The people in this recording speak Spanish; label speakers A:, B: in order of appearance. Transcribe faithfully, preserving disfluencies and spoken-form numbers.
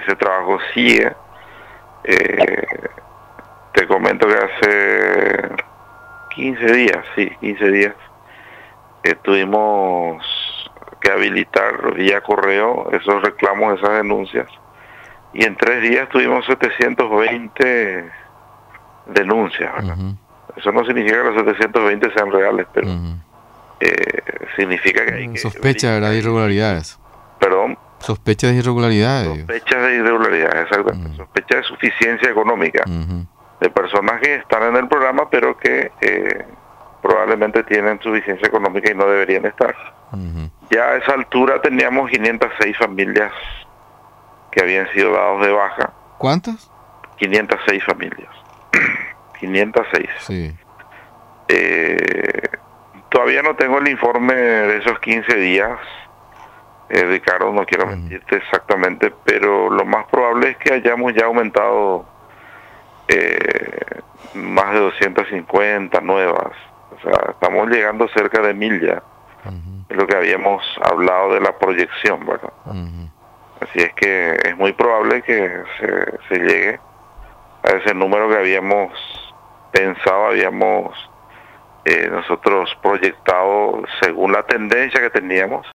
A: ese trabajo sigue. Eh, te comento que hace quince días, sí, quince días, eh, tuvimos que habilitar vía correo esos reclamos, esas denuncias, y en tres días tuvimos setecientos veinte denuncias, ¿verdad? Uh-huh. Eso no significa que los setecientos veinte sean reales, pero uh-huh. eh, significa que hay que...
B: Sospecha, ¿verdad? De irregularidades.
A: Perdón.
B: Sospechas de irregularidades.
A: Sospechas de irregularidades, exactamente. Uh-huh. Sospecha de suficiencia económica uh-huh. de personas que están en el programa, pero que eh, probablemente tienen suficiencia económica y no deberían estar. Uh-huh. Ya a esa altura teníamos quinientas seis familias que habían sido dados de baja.
B: ¿Cuántas?
A: quinientas seis familias. quinientas seis.
B: Sí.
A: Eh, todavía no tengo el informe de esos quince días. Eh, Ricardo, no quiero mentirte exactamente, pero lo más probable es que hayamos ya aumentado eh, más de doscientas cincuenta nuevas. O sea, estamos llegando cerca de mil ya. Uh-huh. Es lo que habíamos hablado de la proyección, ¿verdad? Uh-huh. Así es que es muy probable que se, se llegue a ese número que habíamos pensado, habíamos eh, nosotros proyectado según la tendencia que teníamos.